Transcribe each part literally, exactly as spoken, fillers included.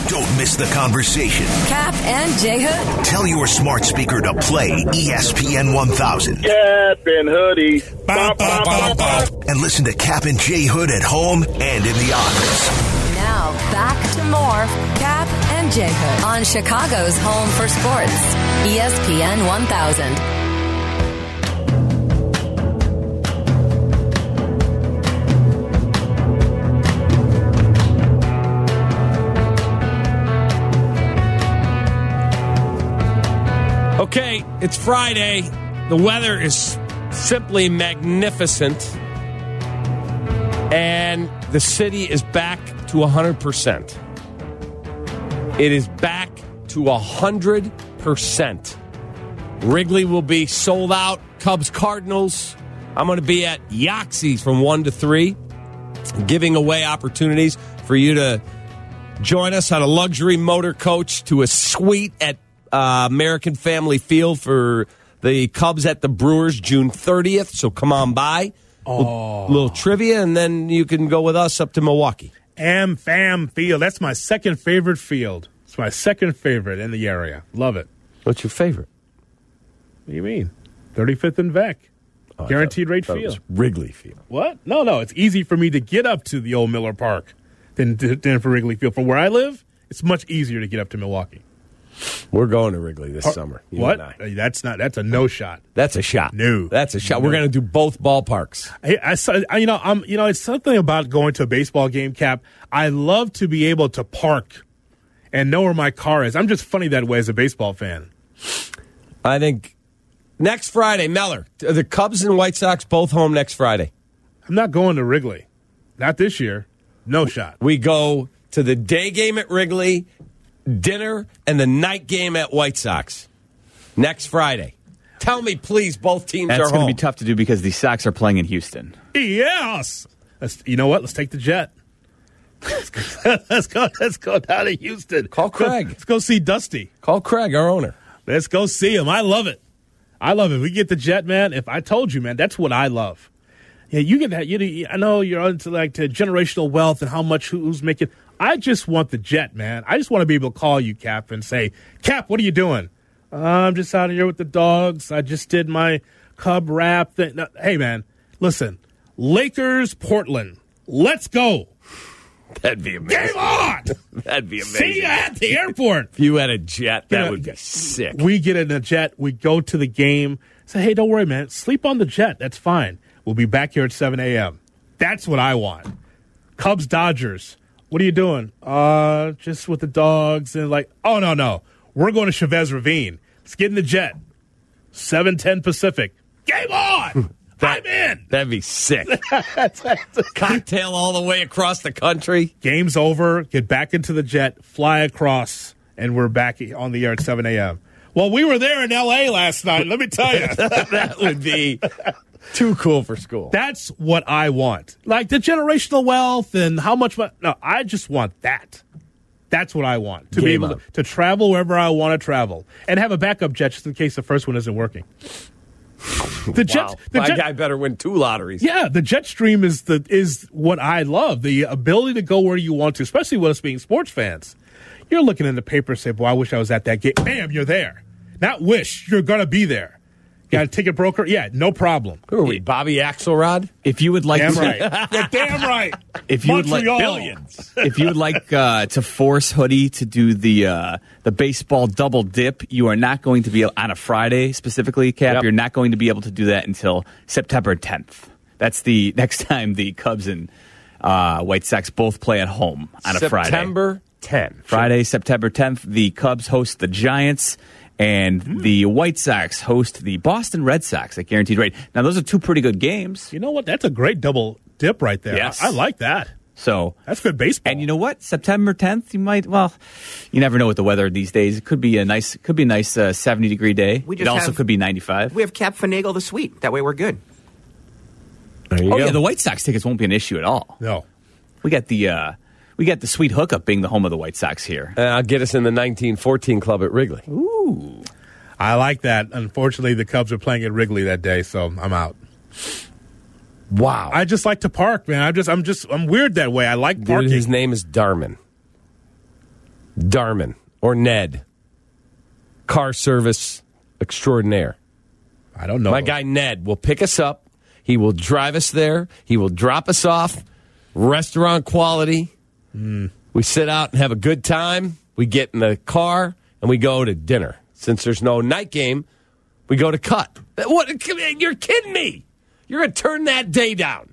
Don't miss the conversation. Cap and J Hood. Tell your smart speaker to play E S P N one thousand. Cap and Hoodie. Bow, bow, bow, bow. And listen to Cap and J Hood at home and in the office. Now, back to more Cap and J Hood on Chicago's home for sports. E S P N one thousand. Okay, it's Friday. The weather is simply magnificent. And the city is back to one hundred percent. It is back to one hundred percent. Wrigley will be sold out. Cubs Cardinals. I'm going to be at Yaxie's from one to three, giving away opportunities for you to join us on a luxury motor coach to a suite at uh, American Family Field for the Cubs at the Brewers June thirtieth. So come on by. Oh. Little, little trivia, and then you can go with us up to Milwaukee. Am Fam Field. That's my second favorite field. It's my second favorite in the area. Love it. What's your favorite? What do you mean? thirty-fifth and Vec. Oh, Guaranteed thought, rate thought field. It was Wrigley Field. What? No, no. It's easy for me to get up to the old Miller Park than, than for Wrigley Field. From where I live, it's much easier to get up to Milwaukee. We're going to Wrigley this Par- summer. You What? and I. That's not. That's a no shot. That's a shot. No. That's a shot. No. We're going to do both ballparks. I, I, saw- I, you know, I'm, you know, it's something about going to a baseball game, Cap. I love to be able to park and know where my car is. I'm just funny that way as a baseball fan. I think next Friday, Meller, the Cubs and White Sox both home next Friday. I'm not going to Wrigley. Not this year. No shot. We go to the day game at Wrigley, dinner, and the night game at White Sox next Friday. Tell me, please, both teams That's are home. going to be tough to do because the Sox are playing in Houston. Yes. Let's, you know what? Let's take the jet. Let's go, let's go. Let's go down to Houston. Call Craig. Let's go see Dusty. Call Craig, our owner. Let's go see him. I love it. I love it. We get the jet, man. If I told you, man, that's what I love. Yeah, you get that. You, I know you're into like to generational wealth and how much who's making. I just want the jet, man. I just want to be able to call you, Cap, and say, Cap, what are you doing? Uh, I'm just out here with the dogs. I just did my Cub wrap thing. No, hey, man, listen, Lakers, Portland. Let's go. That'd be amazing. Game on. That'd be amazing. See you at the airport. If you had a jet, that You know, would be sick. We get in a jet. We go to the game. Say, hey, don't worry, man. Sleep on the jet. That's fine. We'll be back here at seven a.m. That's what I want. Cubs, Dodgers. What are you doing? Uh, just with the dogs. And like, oh, no, no. We're going to Chavez Ravine. Let's get in the jet. seven ten Pacific. Game on. That, I'm in. That'd be sick. Cocktail all the way across the country. Game's over. Get back into the jet. Fly across. And we're back on the air at seven a.m. Well, we were there in L A last night. Let me tell you. That would be too cool for school. That's what I want. Like the generational wealth and how much. No, I just want that. That's what I want. To Game be able on. to, to travel wherever I want to travel. And have a backup jet just in case the first one isn't working. The jet, Wow. the My jet, guy better win two lotteries. yeah, the jet stream is the is what I love. The ability to go where you want to, especially with us being sports fans. You're looking in the paper and say, boy, I wish I was at that game. Bam, you're there. Not wish, you're going to be there. Got a ticket broker? Yeah, no problem. Who are we, Bobby Axelrod? If you would like Damn to, right. You're damn right. if you would like Montreal. Billions. if you would like uh, to force Hoodie to do the uh, the baseball double dip, you are not going to be on a Friday specifically, Cap. Yep. You're not going to be able to do that until September tenth. That's the next time the Cubs and uh, White Sox both play at home on a Friday. September tenth. Friday, September tenth, the Cubs host the Giants, and Hmm. the White Sox host the Boston Red Sox at Guaranteed Rate. Now, those are two pretty good games. You know what? That's a great double dip right there. Yes. I, I like that. So, That's good baseball. and you know what? September tenth, you might. Well, you never know with the weather these days. It could be a nice, could be a nice uh, seventy degree day. We it just also have- could be ninety-five. We have Cap Finagle the suite. That way we're good. There you oh go. yeah, the White Sox tickets won't be an issue at all. No. We got the uh, we got the sweet hookup being the home of the White Sox here. Uh, I'll get us in the nineteen fourteen club at Wrigley. Ooh. I like that. Unfortunately, the Cubs are playing at Wrigley that day, so I'm out. Wow. I just like to park, man. I'm just, I'm just, I'm weird that way. I like Dude, parking. his name is Darman. Darman or Ned, car service extraordinaire. I don't know. My guy Ned will pick us up. He will drive us there. He will drop us off. Restaurant quality. Mm. We sit out and have a good time. We get in the car and we go to dinner. Since there's no night game, we go to cut. What? You're kidding me. You're going to turn that day down.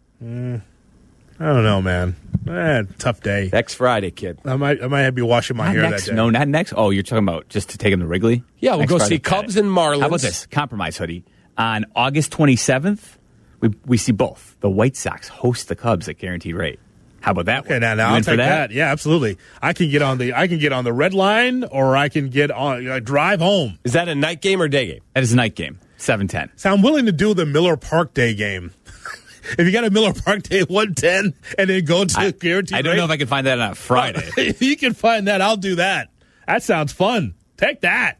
Mm. I don't know, man. Eh, tough day. Next Friday, kid. I might I might be washing my not hair next, that day. No, not next. Oh, you're talking about just to take him to Wrigley? Yeah, we'll Next go Friday. see Cubs and Marlins. How about this? Compromise, hoodie. On August twenty-seventh, we we see both. The White Sox host the Cubs at guaranteed rate. How about that? Okay, one? now, now You I'll in for take that? that? Yeah, absolutely. I can get on the I can get on the red line, or I can get on uh, drive home. Is that a night game or day game? That is a night game, seven ten. So I'm willing to do the Miller Park Day game. If you got a Miller Park Day at one ten and then go to I, guaranteed I don't rate, know if I can find that on a Friday. you can find that. I'll do that. That sounds fun. Take that.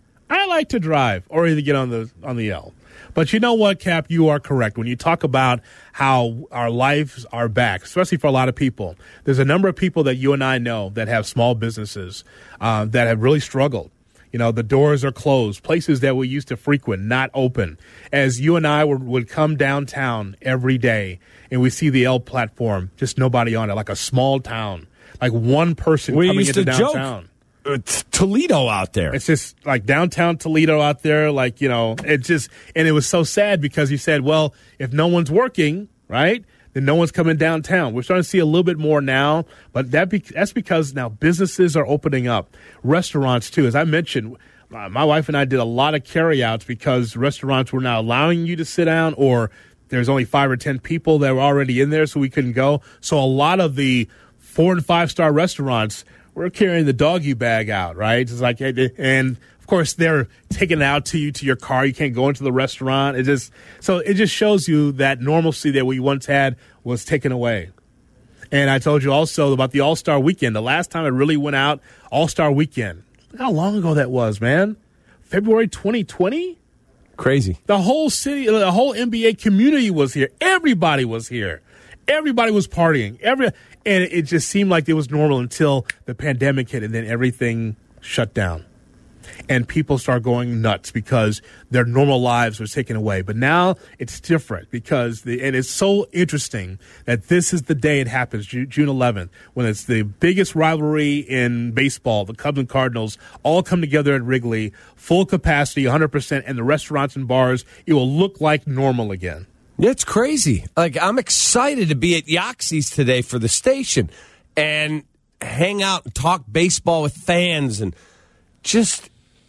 I like to drive or either get on the on the L. But you know what, Cap? You are correct. When you talk about how our lives are back, especially for a lot of people, there's a number of people that you and I know that have small businesses uh, that have really struggled. You know, the doors are closed. Places that we used to frequent, not open. As you and I would, would come downtown every day and we see the L platform, just nobody on it, like a small town, like one person We coming used into to downtown. joke. It's Toledo out there. It's just like downtown Toledo out there. Like, you know, it just, and it was so sad because you said, well, if no one's working, right, then no one's coming downtown. We're starting to see a little bit more now, but that be, that's because now businesses are opening up. Restaurants, too. As I mentioned, uh, my wife and I did a lot of carryouts because restaurants were now allowing you to sit down, or there's only five or ten people that were already in there, so we couldn't go. So a lot of the four- and five-star restaurants, we're carrying the doggy bag out, right? It's like, and of course they're taking it out to you to your car. You can't go into the restaurant. It just so it just shows you that normalcy that we once had was taken away. And I told you also about the All-Star Weekend. The last time I really went out, All-Star Weekend. Look how long ago that was, man. February twenty twenty. Crazy. The whole city, the whole N B A community was here. Everybody was here. Everybody was partying. Every and it just seemed like it was normal until the pandemic hit, and then everything shut down. And people start going nuts because their normal lives were taken away. But now it's different because the, and it's so interesting that this is the day it happens, June eleventh, when it's the biggest rivalry in baseball. The Cubs and Cardinals all come together at Wrigley, full capacity, one hundred percent, and the restaurants and bars, it will look like normal again. It's crazy. Like, I'm excited to be at Yoxie's today for the station and hang out and talk baseball with fans and just,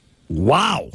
wow.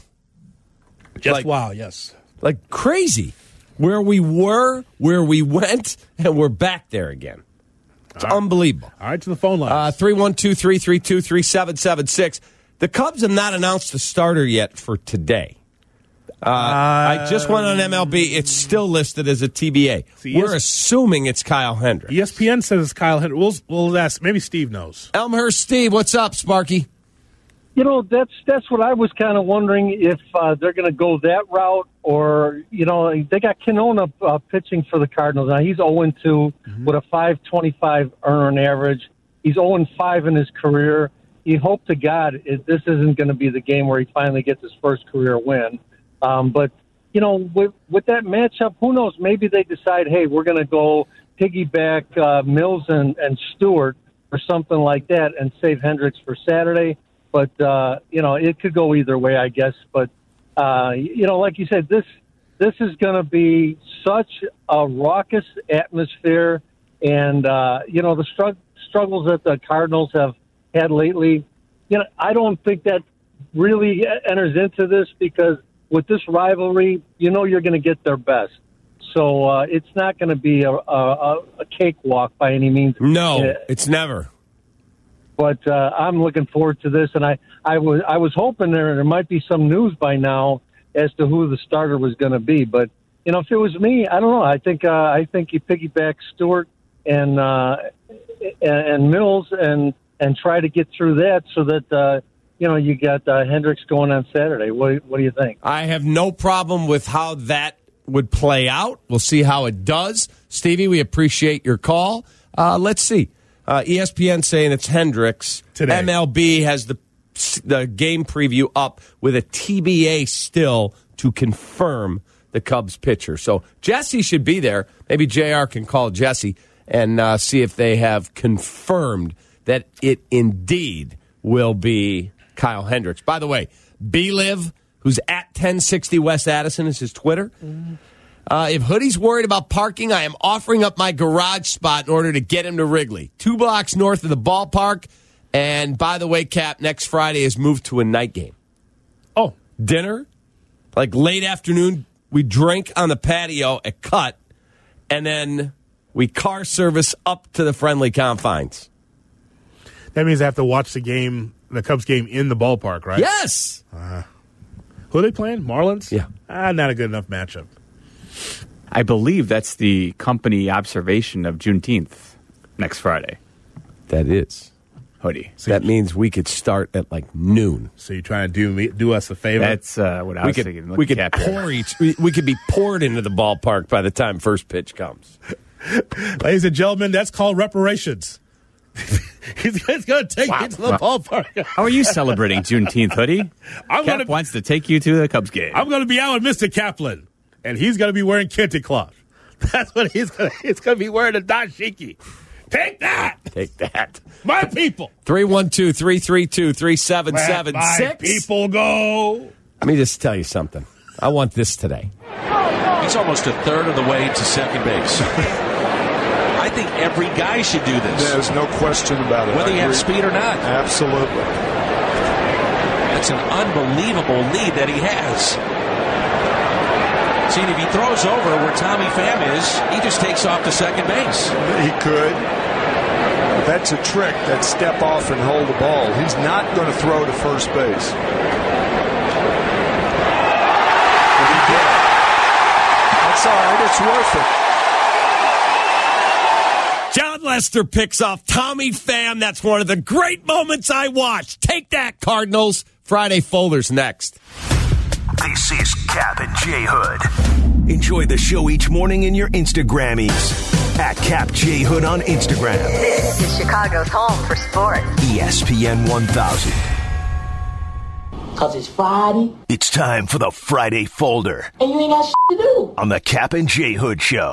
Just like, wow, yes. Like crazy. Where we were, where we went, and we're back there again. It's All right. unbelievable. All right, to the phone line. Uh, three one two, three three two, three seven seven six. The Cubs have not announced a starter yet for today. Uh, I just went on M L B. It's still listed as a T B A. See, We're yes. assuming it's Kyle Hendricks. E S P N says it's Kyle Hendricks. We'll, we'll ask. Maybe Steve knows. Elmhurst Steve, what's up, Sparky? You know, that's that's what I was kind of wondering if uh, they're going to go that route, or, you know, they got Canona uh, pitching for the Cardinals. Now, he's oh and two mm-hmm. with a five twenty-five earn average. He's oh and five in his career. You hope to God it, this isn't going to be the game where he finally gets his first career win. Um, but, you know, with, with that matchup, who knows? Maybe they decide, hey, we're going to go piggyback uh, Mills and, and Stewart or something like that and save Hendricks for Saturday. But, uh, you know, it could go either way, I guess. But, uh, you know, like you said, this this is going to be such a raucous atmosphere. And, uh, you know, the strugg- struggles that the Cardinals have had lately, you know, I don't think that really enters into this because with this rivalry, you know you're going to get their best. So uh, it's not going to be a, a, a cakewalk by any means. No, uh, it's never. But uh, I'm looking forward to this, and I, I was I was hoping there there might be some news by now as to who the starter was going to be. But you know, if it was me, I don't know. I think uh, I think you piggyback Stewart and uh, and, and Mills and and try to get through that so that. Uh, You know, you got uh, Hendricks going on Saturday. What, what do you think? I have no problem with how that would play out. We'll see how it does. Stevie, we appreciate your call. Uh, let's see. Uh, E S P N saying it's Hendricks. Today. M L B has the the game preview up with a T B A still to confirm the Cubs pitcher. So Jesse should be there. Maybe J R can call Jesse and uh, see if they have confirmed that it indeed will be Kyle Hendricks. By the way, B-Liv, who's at ten sixty West Addison, is his Twitter. Uh, if Hoodie's worried about parking, I am offering up my garage spot in order to get him to Wrigley. Two blocks north of the ballpark. And by the way, Cap, next Friday is moved to a night game. Oh. Dinner, like late afternoon, we drink on the patio at Cut, and then we car service up to the friendly confines. That means I have to watch the game, the Cubs game in the ballpark, right? Yes. Uh, who are they playing? Marlins? Yeah. Ah, not a good enough matchup. I believe that's the company observation of Juneteenth next Friday. That is. Hoodie. So that means we could start at like noon. So you're trying to do me, do us a favor? That's uh, what I we was could, thinking. We could pour each. We, we could be poured into the ballpark by the time first pitch comes. Ladies and gentlemen, that's called reparations. he's, he's going to take Wow. you to the Wow. ballpark. How are you celebrating Juneteenth, Hoodie? I'm Cap gonna, wants to take you to the Cubs game. I'm going to be out with Mister Kaplan, and he's going to be wearing kente cloth. That's what he's going to. He's going to be wearing a dashiki. Take that. Take that. My people. three one two, three three two, three seven seven six. Let my people go. Let me just tell you something. I want this today. He's almost a third of the way to second base. I think every guy should do this. There's no question about it. Whether I you have agree. speed or not. Absolutely. That's an unbelievable lead that he has. See, if he throws over where Tommy Pham is, he just takes off to second base. He could. That's a trick, that step off and hold the ball. He's not going to throw to first base. But he did. That's all right. It's worth it. John Lester picks off Tommy Pham. That's one of the great moments I watched. Take that, Cardinals. Friday Folders next. This is Cap and J Hood. Enjoy the show each morning in your Instagrammies. At Cap J Hood on Instagram. This is Chicago's home for sports. E S P N one thousand. Cause it's Friday. It's time for the Friday Folder. And you ain't got shit to do. On the Cap and J Hood Show.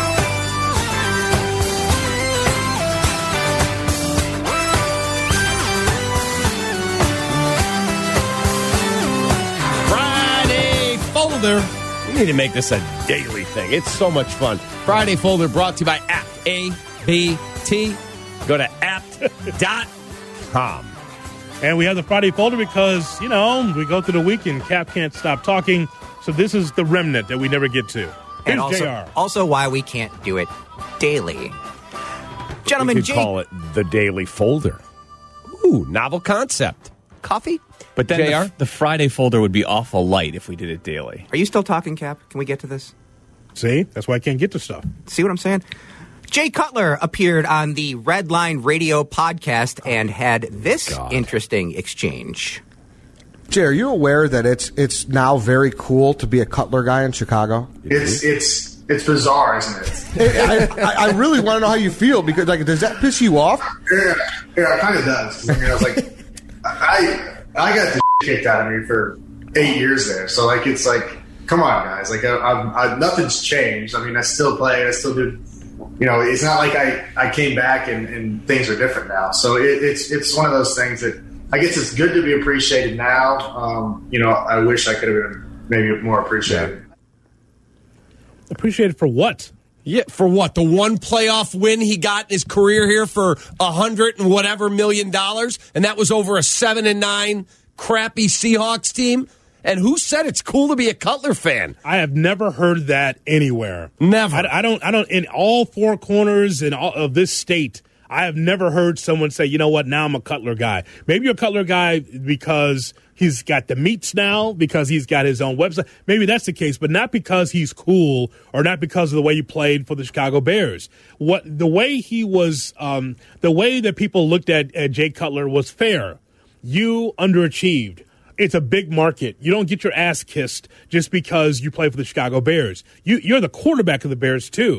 Friday Folder. We need to make this a daily thing. It's so much fun. Friday Folder brought to you by Apt. A B T. Go to apt dot com. And we have the Friday folder because, you know, we go through the week and Cap can't stop talking. So this is the remnant that we never get to. Here's And also, J R. also why we can't do it daily. Gentlemen, We could Jay, call it the Daily Folder. Ooh, novel concept. coffee? But then J the, R? the Friday folder would be awful light if we did it daily. Are you still talking, Cap? Can we get to this? See? That's why I can't get to stuff. See what I'm saying? Jay Cutler appeared on the Red Line Radio podcast and had this God. interesting exchange. Jay, are you aware that it's it's now very cool to be a Cutler guy in Chicago? It's it's it's bizarre, isn't it? I, I, I really want to know how you feel because, like, does that piss you off? Yeah, yeah, it kind of does. I mean, I was like, I I got the kicked out of me for eight years there, so like, it's like, come on, guys, like, I, I, I, nothing's changed. I mean, I still play, I still do. You know, it's not like I, I came back and, and things are different now. So it, it's it's one of those things that I guess it's good to be appreciated now. Um, you know, I wish I could have been maybe more appreciated. Appreciated for what? Yeah, for what? The one playoff win he got in his career here for a hundred and whatever million dollars, and that was over a seven and nine crappy Seahawks team. And who said it's cool to be a Cutler fan? I have never heard that anywhere. Never. I, I don't. I don't. In all four corners in all of this state, I have never heard someone say, "You know what? Now I'm a Cutler guy." Maybe you're a Cutler guy because he's got the meats now, because he's got his own website. Maybe that's the case, but not because he's cool or not because of the way he played for the Chicago Bears. What the way he was, um, the way that people looked at, at Jay Cutler was fair. You underachieved. It's a big market. You don't get your ass kissed just because you play for the Chicago Bears. You, you're the quarterback of the Bears, too.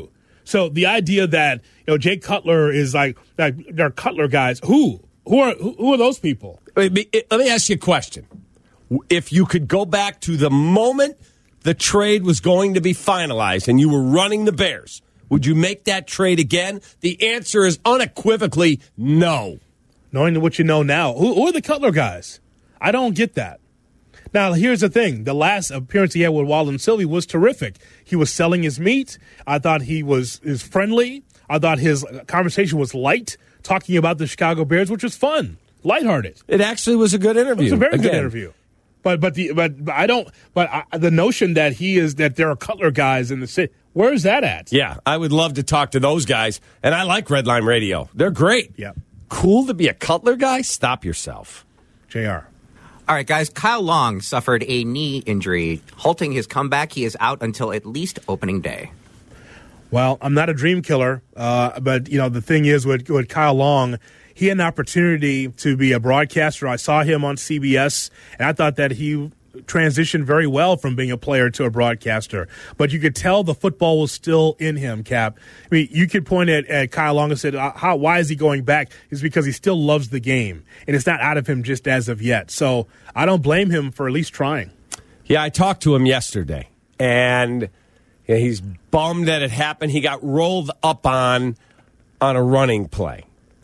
So the idea that you know Jay Cutler is like, like they're Cutler guys. Who who are who, who are those people? Let me, let me ask you a question. If you could go back to the moment the trade was going to be finalized and you were running the Bears, would you make that trade again? The answer is unequivocally no. Knowing what you know now, who, who are the Cutler guys? I don't get that. Now, here's the thing. The last appearance he had with Walden Sylvie was terrific. He was selling his meat. I thought he was, was friendly. I thought his conversation was light, talking about the Chicago Bears, which was fun, lighthearted. It actually was a good interview. It was a very Again. good interview. But but the but I don't. But I, the notion that he is that there are Cutler guys in the city. Where is that at? Yeah, I would love to talk to those guys. And I like Redline Radio. They're great. Yeah. Cool to be a Cutler guy? Stop yourself. J R. All right, guys. Kyle Long suffered a knee injury, halting his comeback. He is out until at least opening day. Well, I'm not a dream killer, uh, but you know the thing is with, with Kyle Long, he had an opportunity to be a broadcaster. I saw him on C B S, and I thought that he transitioned very well from being a player to a broadcaster. But you could tell the football was still in him, Cap. I mean, you could point at, at Kyle Long and say, how, why is he going back? It's because he still loves the game, and it's not out of him just as of yet. So I don't blame him for at least trying. Yeah, I talked to him yesterday, and yeah, he's bummed that it happened. He got rolled up on on a running play.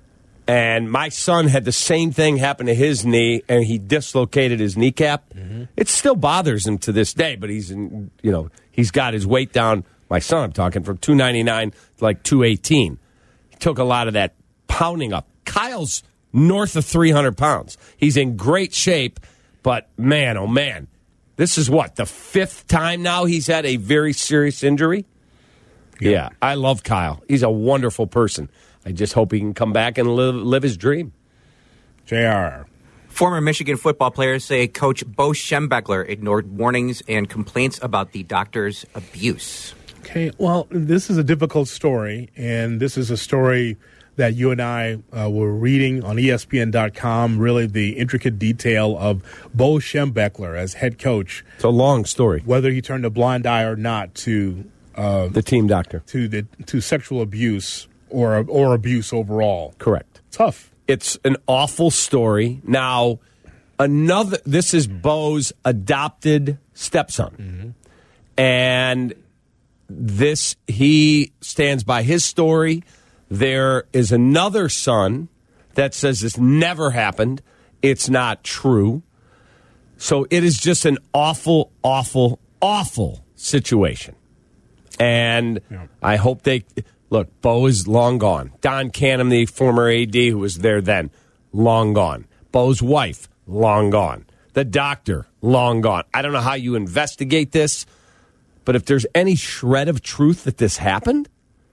And my son had the same thing happen to his knee, and he dislocated his kneecap. Mm-hmm. It still bothers him to this day, but he's in, you know, he's got his weight down. My son, I'm talking, from two ninety-nine to like two eighteen. He took a lot of that pounding up. Kyle's north of three hundred pounds. He's in great shape, but man, oh man, this is what, the fifth time now he's had a very serious injury? Yeah, yeah, I love Kyle. He's a wonderful person. I just hope he can come back and live, live his dream. J R. Former Michigan football players say Coach Bo Schembechler ignored warnings and complaints about the doctor's abuse. Okay, well, this is a difficult story, and this is a story that you and I uh, were reading on E S P N dot com, really the intricate detail of Bo Schembechler as head coach. It's a long story. Whether he turned a blind eye or not to uh, the team doctor, to the to sexual abuse or or abuse overall. Correct. Tough. It's an awful story. Now, another. This is Bo's adopted stepson, mm-hmm. and this he stands by his story. There is another son that says this never happened. It's not true. So it is just an awful, awful, awful situation. And yeah. I hope they... Look, Bo is long gone. Don Canham, the former A D who was there then, long gone. Bo's wife, long gone. The doctor, long gone. I don't know how you investigate this, but if there's any shred of truth that this happened,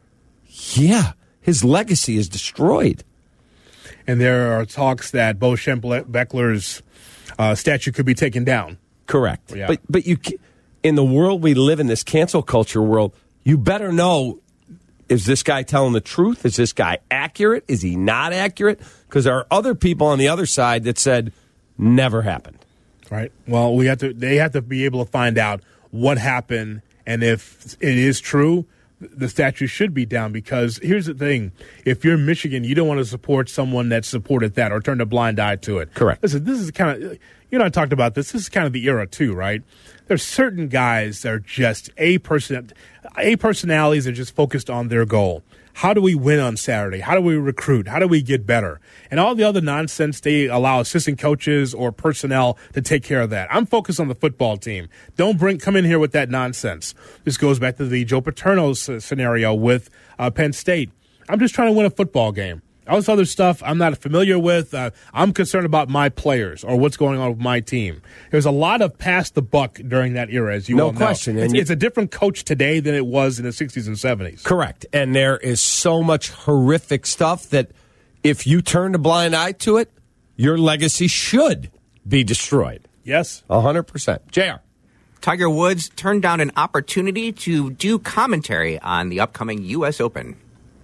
yeah, his legacy is destroyed. And there are talks that Bo Schembechler's uh, statue could be taken down. Correct. Yeah. But but you, in the world we live in, this cancel culture world, you better know, is this guy telling the truth? Is this guy accurate? Is he not accurate? Because there are other people on the other side that said never happened. Right. Well, we have to. They have to be able to find out what happened, and if it is true, the statue should be down. Because here's the thing: if you're Michigan, you don't want to support someone that supported that or turned a blind eye to it. Correct. Listen, this is kind of, you know, I talked about this. This is kind of the era too, right? There's certain guys that are just a person, a personalities that are just focused on their goal. How do we win on Saturday? How do we recruit? How do we get better? And all the other nonsense, they allow assistant coaches or personnel to take care of that. I'm focused on the football team. Don't bring come in here with that nonsense. This goes back to the Joe Paterno scenario with uh, Penn State. I'm just trying to win a football game. All this other stuff I'm not familiar with. Uh, I'm concerned about my players or what's going on with my team. There's a lot of pass the buck during that era, as you no all know. question. It's, and it's a different coach today than it was in the sixties and seventies. Correct. And there is so much horrific stuff that if you turn a blind eye to it, your legacy should be destroyed. Yes. one hundred percent. J R. Tiger Woods turned down an opportunity to do commentary on the upcoming U S Open.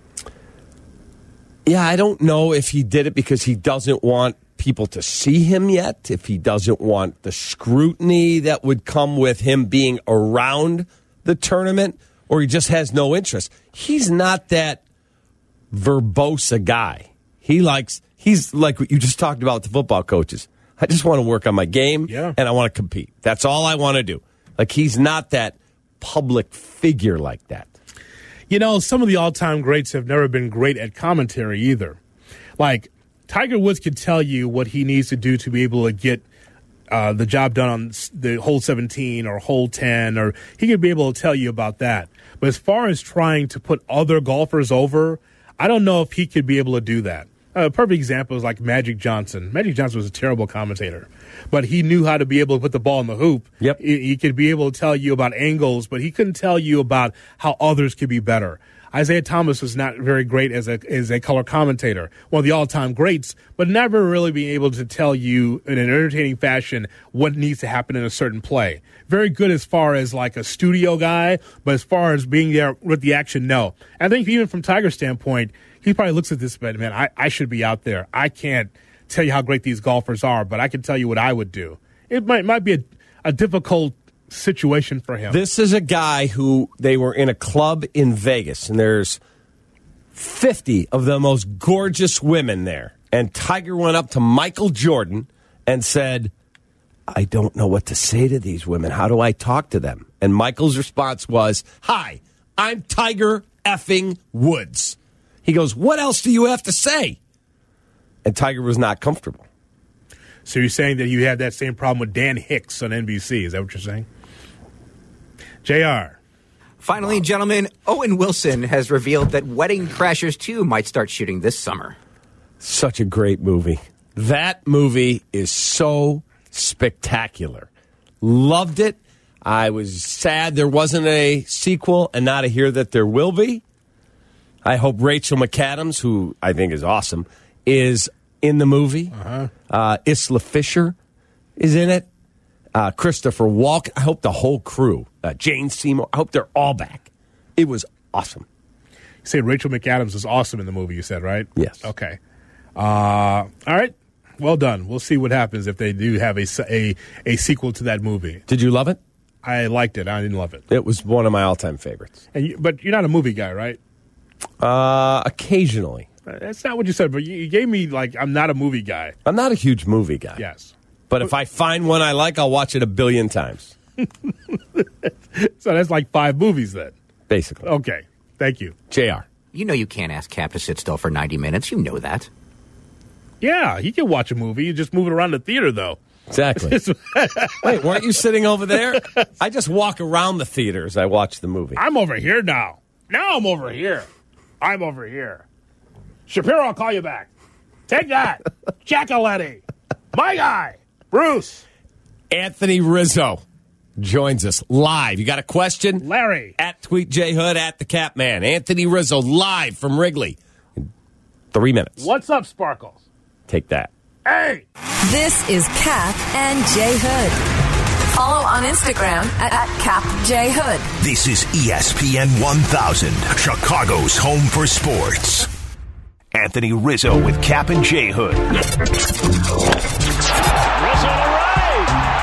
Yeah, I don't know if he did it because he doesn't want people to see him yet, if he doesn't want the scrutiny that would come with him being around the tournament, or he just has no interest. He's not that verbose a guy. He likes, he's like what you just talked about with the football coaches. I just want to work on my game, yeah. and I want to compete. That's all I want to do. Like, he's not that public figure like that. You know, some of the all-time greats have never been great at commentary either. Like, Tiger Woods can tell you what he needs to do to be able to get uh, the job done on the hole seventeen or hole ten, or he could be able to tell you about that. But as far as trying to put other golfers over, I don't know if he could be able to do that. A perfect example is like Magic Johnson. Magic Johnson was a terrible commentator, but he knew how to be able to put the ball in the hoop. Yep. He, he could be able to tell you about angles, but he couldn't tell you about how others could be better. Isaiah Thomas was not very great as a as a color commentator, one of the all-time greats, but never really being able to tell you in an entertaining fashion what needs to happen in a certain play. Very good as far as like a studio guy, but as far as being there with the action, no. I think even from Tiger's standpoint, he probably looks at this, but man, I, I should be out there. I can't tell you how great these golfers are, but I can tell you what I would do. It might might be a, a difficult situation for him. This is a guy who they were in a club in Vegas, and there's fifty of the most gorgeous women there. And Tiger went up to Michael Jordan and said, I don't know what to say to these women. How do I talk to them? And Michael's response was, hi, I'm Tiger effing Woods. He goes, what else do you have to say? And Tiger was not comfortable. So you're saying that you had that same problem with Dan Hicks on N B C. Is that what you're saying? J R. Finally, gentlemen, Owen Wilson has revealed that Wedding Crashers two might start shooting this summer. Such a great movie. That movie is so spectacular. Loved it. I was sad there wasn't a sequel, and now to hear that there will be. I hope Rachel McAdams, who I think is awesome, is in the movie. Uh-huh. Uh, Isla Fisher is in it. Uh, Christopher Walken. I hope the whole crew. Uh, Jane Seymour. I hope they're all back. It was awesome. You say Rachel McAdams is awesome in the movie, you said, right? Yes. Okay. Uh, all right. Well done. We'll see what happens if they do have a, a, a sequel to that movie. Did you love it? I liked it. I didn't love it. It was one of my all-time favorites. And you, but you're not a movie guy, right? Uh, occasionally. That's not what you said, but you, you gave me, like, I'm not a movie guy. I'm not a huge movie guy. Yes. But if I find one I like, I'll watch it a billion times. So that's like five movies then. Basically. Okay. Thank you. J R. You know you can't ask Cap to sit still for ninety minutes. You know that. Yeah, he can watch a movie. You just move it around the theater, though. Exactly. Wait, weren't you sitting over there? I just walk around the theater as I watch the movie. I'm over here now. Now I'm over here. I'm over here. Shapiro, I'll call you back. Take that. Giacoletti. My guy. Bruce. Anthony Rizzo joins us live. You got a question? Larry. At Tweet J Hood, at the Capman. Anthony Rizzo live from Wrigley. In three minutes. What's up, Sparkles? Take that. Hey! This is Cap and J Hood. Follow on Instagram at, at Cap J Hood. This is E S P N one thousand, Chicago's home for sports. Anthony Rizzo with Cap and J Hood. Rizzo to right.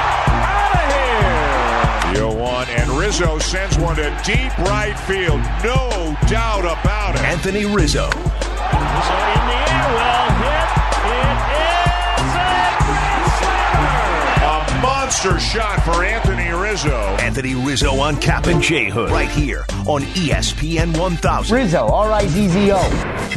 Out of here. You one, and Rizzo sends one to deep right field. No doubt about it. Anthony Rizzo. Rizzo in the air. Well hit. It is a grand slammer. A monster shot for Anthony Rizzo. Anthony Rizzo on Cap and J Hood. Right here on E S P N one thousand. Rizzo, R I Z Z O.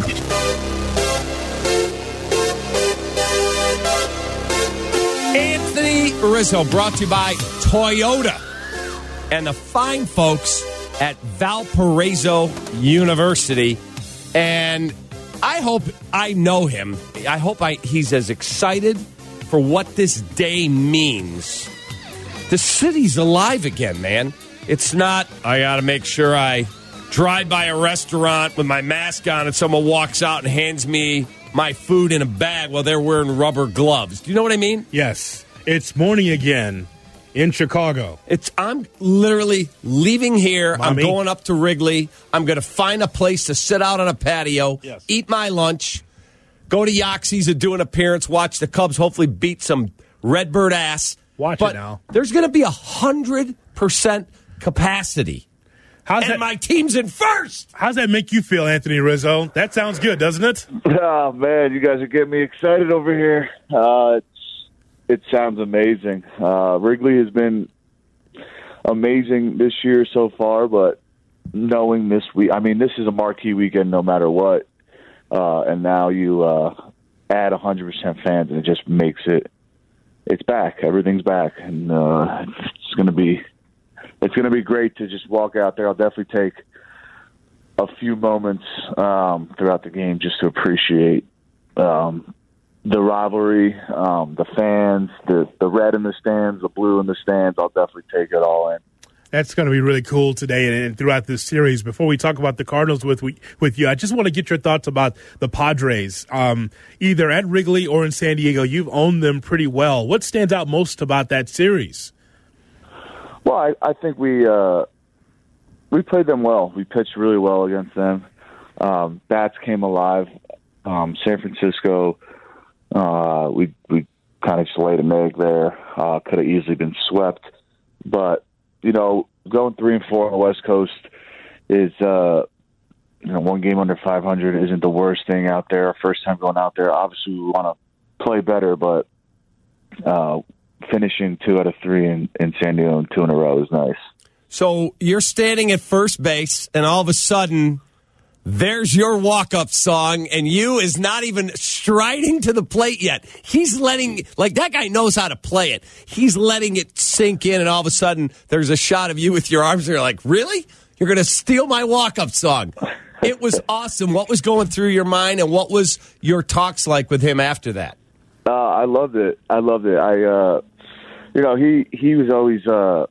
Anthony Rizzo, brought to you by Toyota and the fine folks at Valparaiso University. And I hope I know him. I hope I, he's as excited for what this day means. The city's alive again, man. It's not, I got to make sure I drive by a restaurant with my mask on and someone walks out and hands me my food in a bag while they're wearing rubber gloves. Do you know what I mean? Yes. It's morning again in Chicago. It's I'm literally leaving here. Mommy. I'm going up to Wrigley. I'm going to find a place to sit out on a patio, yes. eat my lunch, go to Yoxie's and do an appearance, watch the Cubs hopefully beat some Redbird ass. Watch but it now. There's going to be a one hundred percent capacity. How's and that, my team's in first. How's that make you feel, Anthony Rizzo? That sounds good, doesn't it? Oh, man, you guys are getting me excited over here. Uh, it's, it sounds amazing. Uh, Wrigley has been amazing this year so far, but knowing this week, I mean, this is a marquee weekend no matter what. Uh, and now you uh, add one hundred percent fans, and it just makes it, it's back. Everything's back. And uh, it's going to be, it's going to be great to just walk out there. I'll definitely take a few moments um, throughout the game just to appreciate um, the rivalry, um, the fans, the, the red in the stands, the blue in the stands. I'll definitely take it all in. That's going to be really cool today and, and throughout this series. Before we talk about the Cardinals with with you, I just want to get your thoughts about the Padres. Um, either at Wrigley or in San Diego, you've owned them pretty well. What stands out most about that series? Well, I, I think we uh, we played them well. We pitched really well against them. Um, bats came alive. Um, San Francisco, uh, we we kind of just laid an egg there. Uh, could have easily been swept, but you know, going three and four on the West Coast is, uh, you know, one game under five hundred isn't the worst thing out there. Our first time going out there, obviously we want to play better, but uh, finishing two out of three in, in San Diego and two in a row is nice. So you're standing at first base, and all of a sudden, there's your walk-up song, and you is not even striding to the plate yet. He's letting, like, that guy knows how to play it. He's letting it sink in, and all of a sudden, there's a shot of you with your arms, and you're like, really? You're going to steal my walk-up song? It was awesome. What was going through your mind, and what was your talks like with him after that? Uh, I loved it. I loved it. I, uh, you know, he, he was always, uh,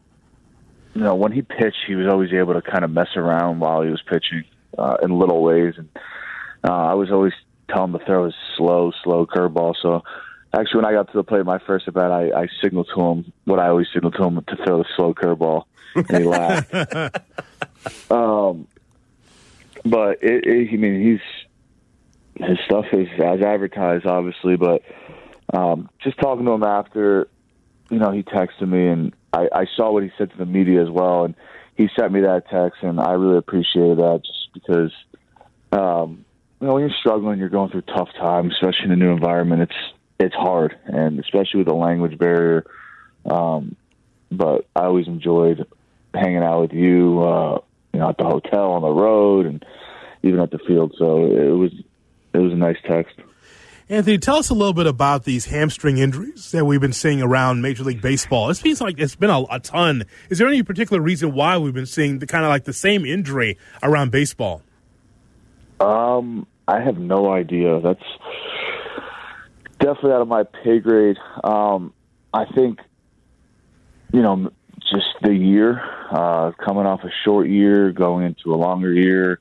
you know, when he pitched, he was always able to kind of mess around while he was pitching. Uh, in little ways, and uh, I was always telling him to throw his slow, slow curveball. So actually, when I got to the plate, my first at bat, I, I signaled to him what I always signaled to him to throw the slow curveball, and he laughed. um, but it, it, I mean, he's his stuff is as advertised, obviously. But um, just talking to him after, you know, he texted me, and I, I saw what he said to the media as well, and he sent me that text, and I really appreciated that just because, um, you know, when you're struggling, you're going through tough times, especially in a new environment. It's it's hard, and especially with the language barrier. Um, but I always enjoyed hanging out with you, uh, you know, at the hotel, on the road, and even at the field. So it was it was a nice text. Anthony, tell us a little bit about these hamstring injuries that we've been seeing around Major League Baseball. It seems like it's been a, a ton. Is there any particular reason why we've been seeing the kind of like the same injury around baseball? Um, I have no idea. That's definitely out of my pay grade. Um, I think, you know, just the year, uh, coming off a short year, going into a longer year.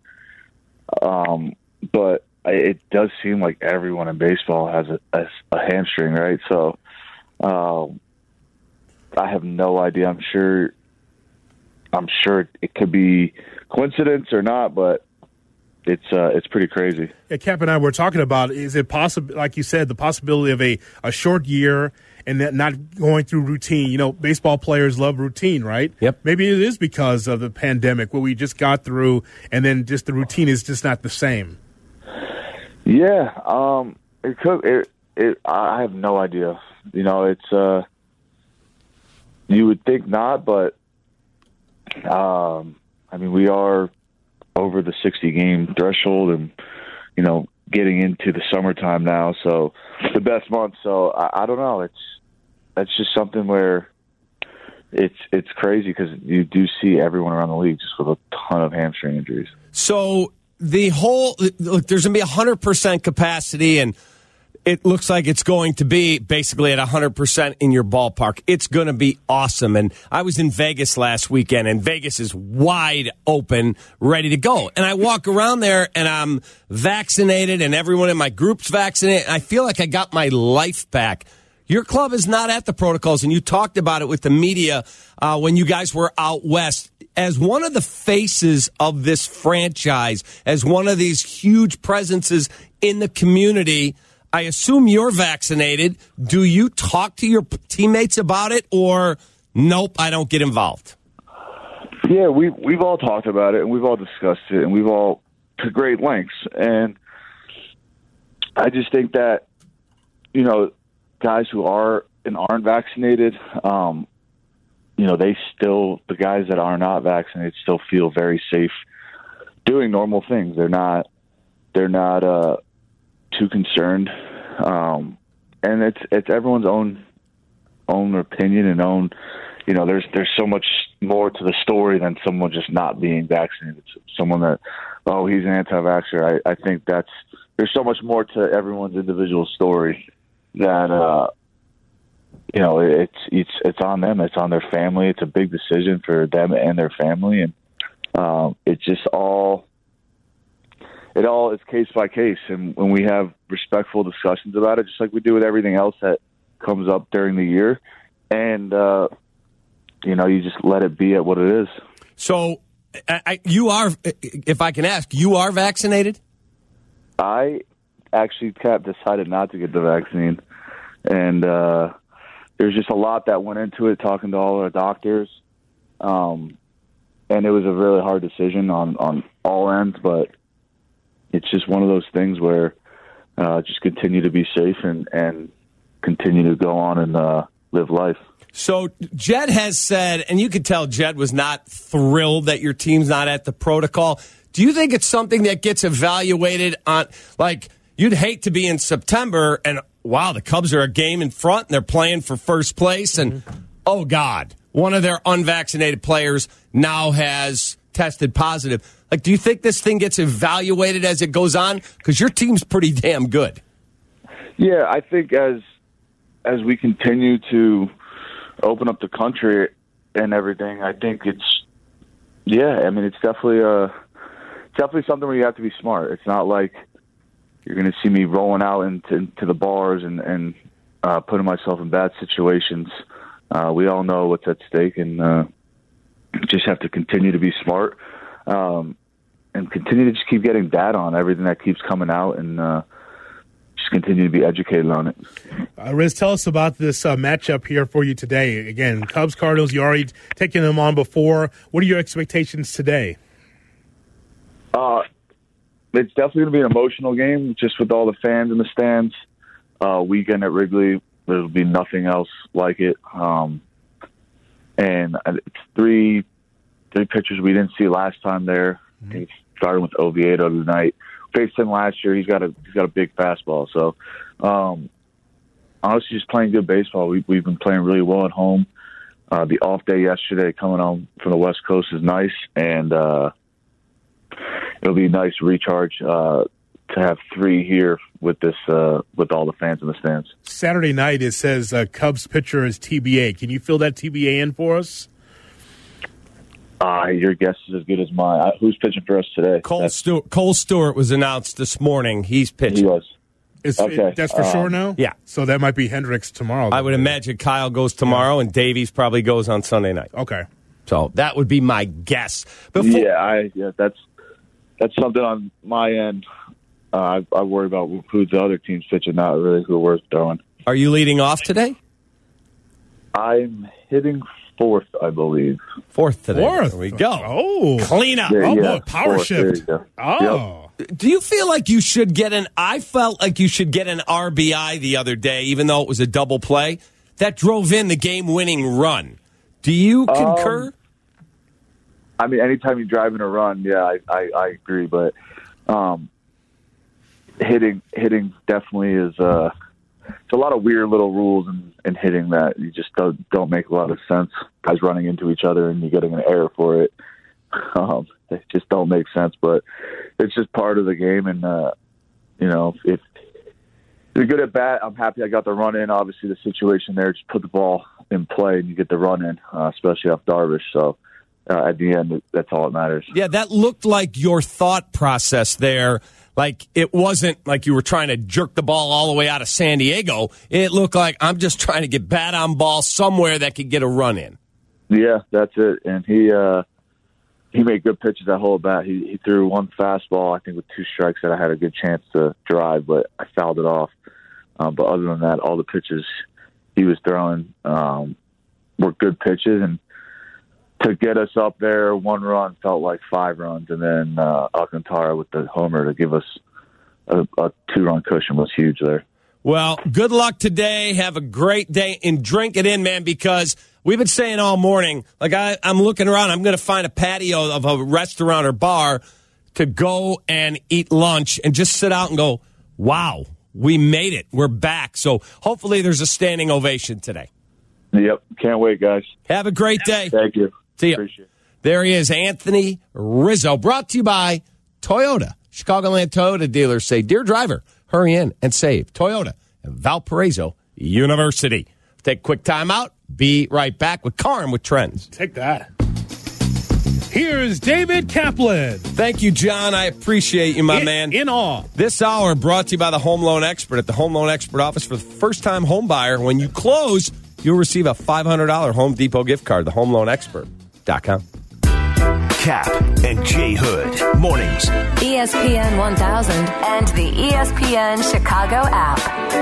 Um, but it does seem like everyone in baseball has a, a, a hamstring, right? So um, I have no idea. I'm sure I'm sure it could be coincidence or not, but it's uh, it's pretty crazy. Yeah, Cap and I were talking about, is it possible, like you said, the possibility of a, a short year and that not going through routine. You know, baseball players love routine, right? Yep. Maybe it is because of the pandemic, what we just got through, and then just the routine is just not the same. Yeah, um, it could. It, it, I have no idea. You know, it's. Uh, you would think not, but um, I mean, we are over the sixty game threshold, and you know, getting into the summertime now, so the best month. So I, I don't know. It's that's just something where it's it's crazy because you do see everyone around the league just with a ton of hamstring injuries. So. The whole, look, there's going to be one hundred percent capacity, and it looks like it's going to be basically at one hundred percent in your ballpark. It's going to be awesome. And I was in Vegas last weekend, and Vegas is wide open, ready to go. And I walk around there, and I'm vaccinated, and everyone in my group's vaccinated. And I feel like I got my life back. Your club is not at the protocols, and you talked about it with the media uh, when you guys were out west. As one of the faces of this franchise, as one of these huge presences in the community, I assume you're vaccinated. Do you talk to your teammates about it, or nope, I don't get involved? Yeah, we we've all talked about it, and we've all discussed it, and we've all to great lengths. And I just think that, you know, guys who are and aren't vaccinated, um, you know, they still, the guys that are not vaccinated still feel very safe doing normal things. They're not, they're not uh, too concerned, um, and it's it's everyone's own own opinion and own. You know, there's there's so much more to the story than someone just not being vaccinated. Someone that, oh, he's an anti-vaxxer. I, I think that's there's so much more to everyone's individual story that uh, you know it's it's it's on them. It's on their family. It's a big decision for them and their family, and um, it's just all it all is case by case. And when we have respectful discussions about it, just like we do with everything else that comes up during the year, and uh, you know, you just let it be at what it is. So, I, you are, if I can ask, you are vaccinated? I actually, Cap, decided not to get the vaccine. And uh, there's just a lot that went into it, talking to all our doctors. Um, and it was a really hard decision on, on all ends, but it's just one of those things where uh, just continue to be safe and, and continue to go on and uh, live life. So Jed has said, and you could tell Jed was not thrilled that your team's not at the protocol. Do you think it's something that gets evaluated on, like, you'd hate to be in September and, wow, the Cubs are a game in front and they're playing for first place, and, mm-hmm. oh, God, one of their unvaccinated players now has tested positive. Like, do you think this thing gets evaluated as it goes on? Because your team's pretty damn good. Yeah, I think as as we continue to open up the country and everything, I think it's, yeah, I mean, it's definitely a, it's definitely something where you have to be smart. It's not like you're going to see me rolling out into, into the bars and, and uh, putting myself in bad situations. Uh, we all know what's at stake, and uh, just have to continue to be smart um, and continue to just keep getting data on everything that keeps coming out, and uh, just continue to be educated on it. Uh, Riz, tell us about this uh, matchup here for you today. Again, Cubs, Cardinals, you already taken them on before. What are your expectations today? Uh, it's definitely going to be an emotional game, just with all the fans in the stands. Uh, weekend at Wrigley, there'll be nothing else like it. Um, and it's three three pitchers we didn't see last time there. Mm-hmm. He started with Oviedo tonight. Faced him last year. He's got a he's got a big fastball. So, um, honestly, just playing good baseball. We, we've been playing really well at home. Uh, the off day yesterday, coming home from the West Coast, is nice, and uh, it'll be a nice recharge uh, to have three here with this uh, with all the fans in the stands. Saturday night, it says uh, Cubs pitcher is T B A. Can you fill that T B A in for us? Uh, your guess is as good as mine. Uh, who's pitching for us today? Cole Stewart, Cole Stewart was announced this morning. He's pitching. He was. It's, okay. It, that's for um, sure now? Yeah. So that might be Hendricks tomorrow. I would imagine Kyle goes tomorrow, yeah. and Davies probably goes on Sunday night. Okay. So that would be my guess. Before- yeah, I yeah, that's that's something on my end. Uh, I, I worry about who the other team's pitching, not really who we're throwing. Are you leading off today? I'm hitting fourth, I believe. Fourth today. Fourth. There we go. Oh. Clean up. Yeah, oh, yeah. boy. Power Fourth. shift. Oh. Yep. Do you feel like you should get an, I felt like you should get an R B I the other day, even though it was a double play? That drove in the game-winning run. Do you concur? Um, I mean, anytime you drive in a run, yeah, I, I, I agree. But um, hitting hitting definitely is uh, it's a lot of weird little rules in, in hitting that you just don't, don't make a lot of sense. Guys running into each other and you're getting an error for it. Um, they just don't make sense, but it's just part of the game. And, uh, you know, if you're good at bat, I'm happy I got the run in. Obviously, the situation there, just put the ball in play and you get the run in, uh, especially off Darvish. So uh, at the end, that's all that matters. Yeah, that looked like your thought process there. Like, it wasn't like you were trying to jerk the ball all the way out of San Diego. It looked like I'm just trying to get bat on ball somewhere that could get a run in. Yeah, that's it. And he uh, he made good pitches that whole bat. He, he threw one fastball, I think, with two strikes that I had a good chance to drive, but I fouled it off. Um, but other than that, all the pitches he was throwing um, were good pitches. And to get us up there. One run felt like five runs, and then uh, Alcantara with the homer to give us a, a two-run cushion was huge there. Well, good luck today. Have a great day and drink it in, man, because we've been saying all morning, like I, I'm looking around, I'm going to find a patio of a restaurant or bar to go and eat lunch and just sit out and go, wow, we made it. We're back. So hopefully there's a standing ovation today. Yep. Can't wait, guys. Have a great day. Thank you. See you. Appreciate it. There he is, Anthony Rizzo, brought to you by Toyota. Chicagoland Toyota dealers say, dear driver, hurry in and save. Toyota and Valparaiso University. Take a quick time out. Be right back with Carm with Trends. Take that. Here's David Kaplan. Thank you, John. I appreciate you, my in, man. In awe. This hour brought to you by the Home Loan Expert at the Home Loan Expert office. For the first-time home buyer, when you close, you'll receive a five hundred dollars Home Depot gift card, the home loan expert dot com. Cap and J Hood. Mornings. E S P N one thousand and the E S P N Chicago app.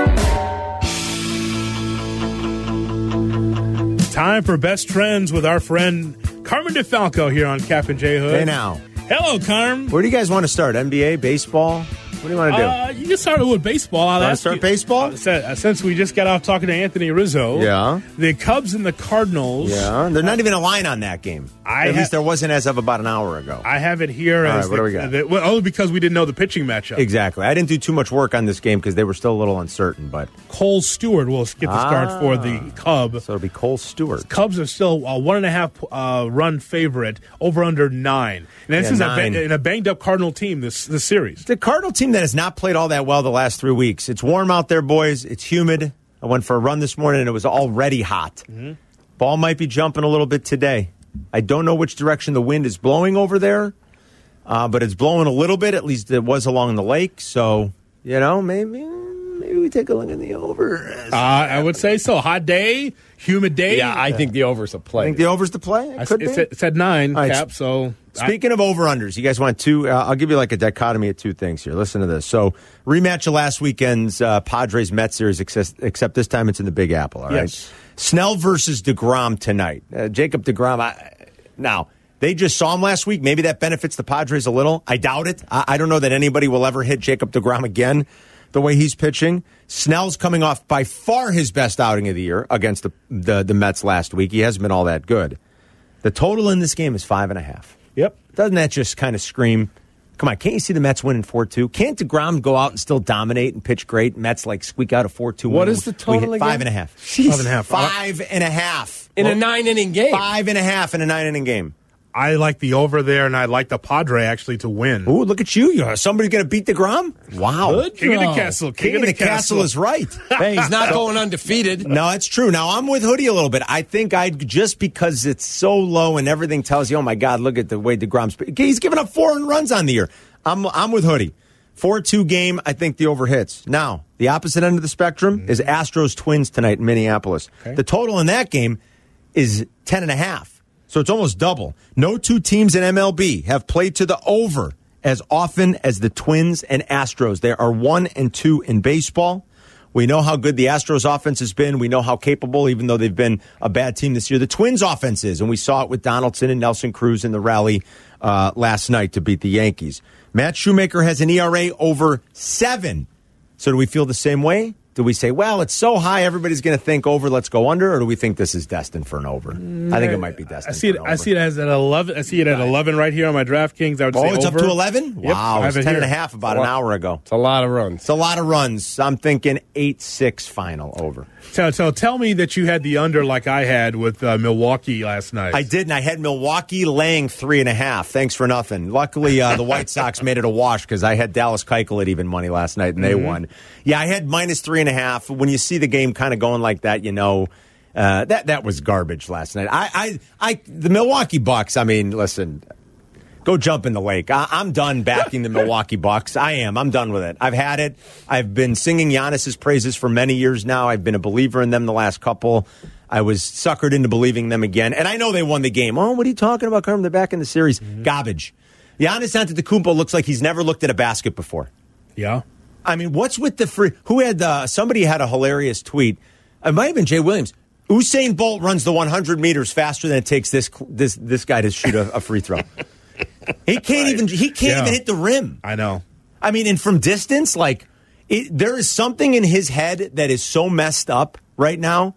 Time for Best Trends with our friend Carmen DeFalco here on Cap and J Hood. Hey, now. Hello, Carm. Where do you guys want to start? N B A, baseball? What do you want to do? Uh, you can start with baseball. I'll Want to ask start you- baseball? Uh, since, uh, since we just got off talking to Anthony Rizzo. Yeah. The Cubs and the Cardinals. Yeah, there's not even a line on that game. I At ha- least there wasn't as of about an hour ago. I have it here All as right, what the, do we got? the- well, only because we didn't know the pitching matchup. Exactly. I didn't do too much work on this game because they were still a little uncertain, but Cole Stewart will get the start Ah. for the Cub. So it'll be Cole Stewart. Cubs are still a one and a half uh, run favorite, over under nine. And this Yeah, is a, nine. ba- in a banged up Cardinal team this this series. The Cardinal team that has not played all that well the last three weeks. It's warm out there, boys. It's humid. I went for a run this morning, and it was already hot. Mm-hmm. Ball might be jumping a little bit today. I don't know which direction the wind is blowing over there, uh, but it's blowing a little bit. At least it was along the lake. So, you know, maybe maybe we take a look at the over. Uh, I would say so. Hot day, humid day. Yeah, I think the over's a play. I think the over's the play. It I, could it, be. said, it said nine, All right, Cap, so... Speaking of over-unders, you guys want two? Uh, I'll give you like a dichotomy of two things here. Listen to this. So, rematch of last weekend's uh, Padres-Mets series, except, except this time it's in the Big Apple, all right? Yes. Snell versus DeGrom tonight. Uh, Jacob DeGrom, I, now, they just saw him last week. Maybe that benefits the Padres a little. I doubt it. I, I don't know that anybody will ever hit Jacob DeGrom again the way he's pitching. Snell's coming off by far his best outing of the year against the, the, the Mets last week. He hasn't been all that good. The total in this game is five and a half. Yep. Doesn't that just kind of scream, come on, can't you see the Mets winning four two? Can't DeGrom go out and still dominate and pitch great? Mets, like, squeak out a four two win. What is the total We hit again? Five and a half. Five and a half. Five and a half. In a nine-inning game. Five and a half in a nine-inning game. I like the over there, and I like the Padre, actually, to win. Ooh, look at you. You're, somebody's going to beat DeGrom? Wow. Good King of the draw. castle. King, of the castle. is right. Hey, he's not going undefeated. No, it's true. Now, I'm with Hoodie a little bit. I think I'd just because it's so low and everything tells you, oh, my God, look at the way DeGrom's. He's given up four runs on the year. I'm, I'm with Hoodie. four two game, I think the over hits. Now, the opposite end of the spectrum mm-hmm. is Astros Twins tonight in Minneapolis. Okay. The total in that game is ten and a half. So it's almost double. No two teams in M L B have played to the over as often as the Twins and Astros. They are one and two in baseball. We know how good the Astros offense has been. We know how capable, even though they've been a bad team this year, the Twins offense is. And we saw it with Donaldson and Nelson Cruz in the rally uh, last night to beat the Yankees. Matt Shoemaker has an E R A over seven. So do we feel the same way? Do we say, well, it's so high, everybody's going to think over, let's go under, or do we think this is destined for an over? I think it might be destined I see it. for an over. I see it as at eleven. I see it at eleven right here on my DraftKings. I would Oh, say it's over. up to eleven? Yep, Wow, I it's have it ten and here. a half about an hour ago. It's a lot of runs. It's a lot of runs. I'm thinking eight six final over. So, so tell me that you had the under like I had with uh, Milwaukee last night. I did, and I had Milwaukee laying three and a half. Thanks for nothing. Luckily, uh, the White Sox made it a wash because I had Dallas Keuchel at even money last night, and they Mm-hmm. won. Yeah, I had minus three and a half. When you see the game kind of going like that, you know uh, that that was garbage last night. I, I, I, the Milwaukee Bucks. I mean, listen. Go jump in the lake. I, I'm done backing the Milwaukee Bucks. I am. I'm done with it. I've had it. I've been singing Giannis's praises for many years now. I've been a believer in them the last couple. I was suckered into believing them again. And I know they won the game. Oh, what are you talking about, Carmen? They're back in the series. Mm-hmm. Garbage. Giannis Antetokounmpo looks like he's never looked at a basket before. Yeah. I mean, what's with the free? Who had the? Somebody had a hilarious tweet. It might have been Jay Williams. Usain Bolt runs the one hundred meters faster than it takes this this this guy to shoot a, a free throw. He can't right. even he can't yeah. even hit the rim. I know. I mean, and from distance, like it, there is something in his head that is so messed up right now.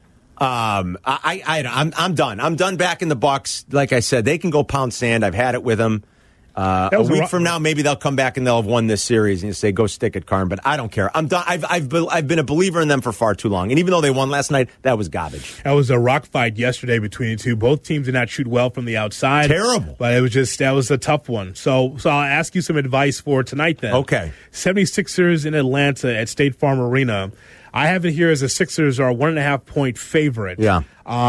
Um, I, I, I'm, I'm done. I'm done back in the Bucks. Like I said, they can go pound sand. I've had it with them. Uh, a week a ro- from now, maybe they'll come back and they'll have won this series, and you say, "Go stick it, Karn." But I don't care. I'm done. I've, I've, be- I've been a believer in them for far too long. And even though they won last night, that was garbage. That was a rock fight yesterday between the two. Both teams did not shoot well from the outside. Terrible. But it was just that was a tough one. So, so I'll ask you some advice for tonight. Then, okay. seventy-sixers in Atlanta at State Farm Arena. I have it here as the Sixers are a one and a half point favorite. Yeah.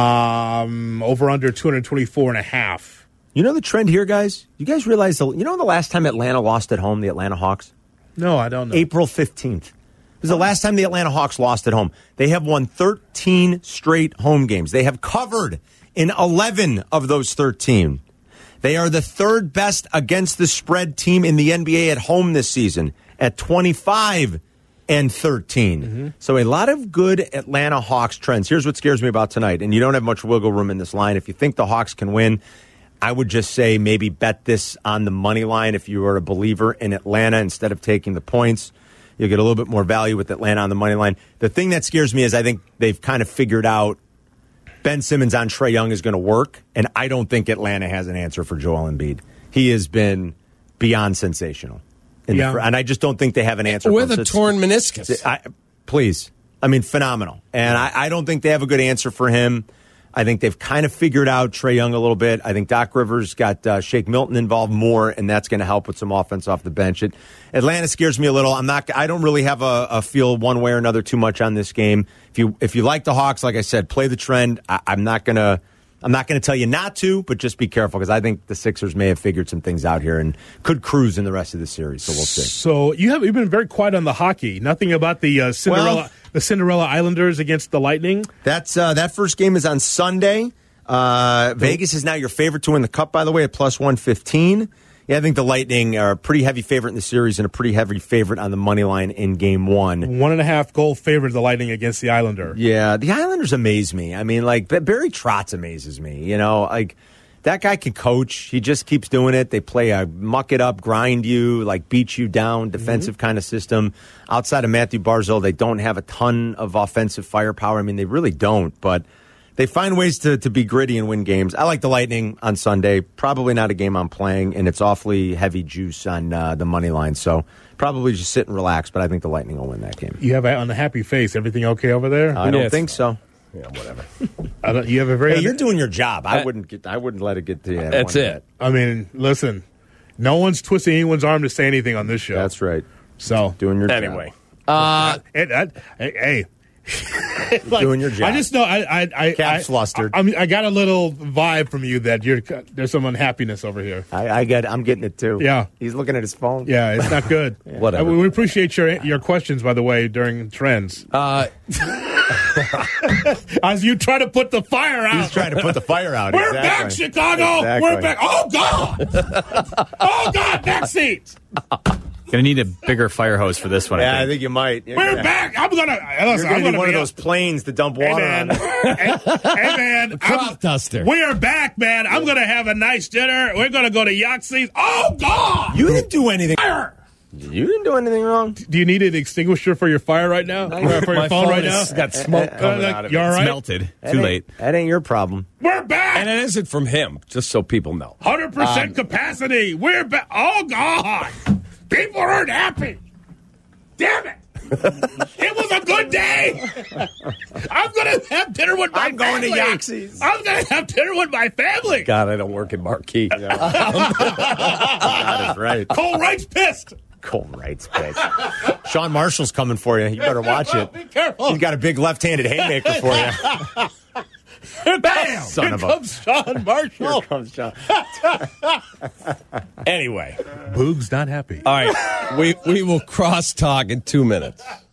Um, over under two hundred twenty-four and a half. You know the trend here, guys? You guys realize, the, you know the last time Atlanta lost at home, the Atlanta Hawks? No, I don't know. April fifteenth. It was the last time the Atlanta Hawks lost at home. They have won thirteen straight home games. They have covered in eleven of those thirteen. They are the third best against the spread team in the N B A at home this season at twenty-five and thirteen. Mm-hmm. So a lot of good Atlanta Hawks trends. Here's what scares me about tonight, and you don't have much wiggle room in this line. If you think the Hawks can win, I would just say maybe bet this on the money line if you are a believer in Atlanta instead of taking the points. You'll get a little bit more value with Atlanta on the money line. The thing that scares me is I think they've kind of figured out Ben Simmons on Trae Young is going to work, and I don't think Atlanta has an answer for Joel Embiid. He has been beyond sensational. In yeah. the, and I just don't think they have an answer with for him. a torn meniscus. I, please. I mean, phenomenal. And I, I don't think they have a good answer for him. I think they've kind of figured out Trae Young a little bit. I think Doc Rivers got uh, Shake Milton involved more, and that's going to help with some offense off the bench. It, Atlanta scares me a little. I'm not. I don't really have a, a feel one way or another too much on this game. If you if you like the Hawks, like I said, play the trend. I, I'm not gonna. I'm not going to tell you not to, but just be careful because I think the Sixers may have figured some things out here and could cruise in the rest of the series. So we'll see. So you have you've been very quiet on the hockey. Nothing about the uh, Cinderella well, the Cinderella Islanders against the Lightning. That's uh, that first game is on Sunday. Uh, Vegas is now your favorite to win the Cup, by the way, at plus one fifteen. Yeah, I think the Lightning are a pretty heavy favorite in the series and a pretty heavy favorite on the money line in game one. One and a half goal favorite of the Lightning against the Islander. Yeah, the Islanders amaze me. I mean, like, Barry Trotz amazes me. You know, like, that guy can coach. He just keeps doing it. They play a muck it up, grind you, like, beat you down, defensive mm-hmm. kind of system. Outside of Matthew Barzal, they don't have a ton of offensive firepower. I mean, they really don't, but they find ways to, to be gritty and win games. I like the Lightning on Sunday. Probably not a game I'm playing, and it's awfully heavy juice on uh, the money line. So probably just sit and relax, but I think the Lightning will win that game. You have a, on the happy face. Everything okay over there? I don't yes. think so. Yeah, whatever. I don't, you have a very. Hey, you're doing your job. I uh, wouldn't get. I wouldn't let it get to you. That's it. Minute. I mean, listen. No one's twisting anyone's arm to say anything on this show. That's right. So doing your anyway. job. Anyway, uh, hey. hey. like, doing your job. I just know I I I, Cap's flustered. I, I, mean, I got a little vibe from you that you're there's some unhappiness over here. I, I get I'm getting it too. Yeah, he's looking at his phone. Yeah, it's not good. yeah. Whatever. I, we appreciate your your questions, by the way, during trends. Uh, As you try to put the fire out. He's trying to put the fire out. We're exactly. back, Chicago. Exactly. We're back. Oh God. Oh God, back seat. Gonna need a bigger fire hose for this one. Yeah, I think, I think you might. You're We're gonna, back. I'm gonna. Listen, you're gonna I'm need gonna one be of those planes to dump water hey, man. on. hey, hey man, crop duster. We are back, man. I'm gonna have a nice dinner. We're gonna go to Yahtzee. Oh God! You didn't do anything. Fire. You didn't do anything wrong. Do you need an extinguisher for your fire right now? For your My phone, phone right now? has got smoke coming uh, out of you it. all right? It's melted. That Too ain't- late. That ain't your problem. We're back. And it isn't from him, just so people know. one hundred percent um, capacity. We're back. Oh God! People aren't happy. Damn it! It was a good day. I'm gonna have dinner with my I'm going family. to Yaxi's. I'm gonna have dinner with my family. God, I don't work in Marquee. Yeah. That is right. Cole Wright's pissed. Cole Wright's pissed. Sean Marshall's coming for you. You better watch it. Be careful. He's got a big left-handed haymaker for you. Bam! Son Here of a- comes Sean Marshall. Here comes Sean. Anyway. Boog's not happy. All right. We, we will cross talk in two minutes.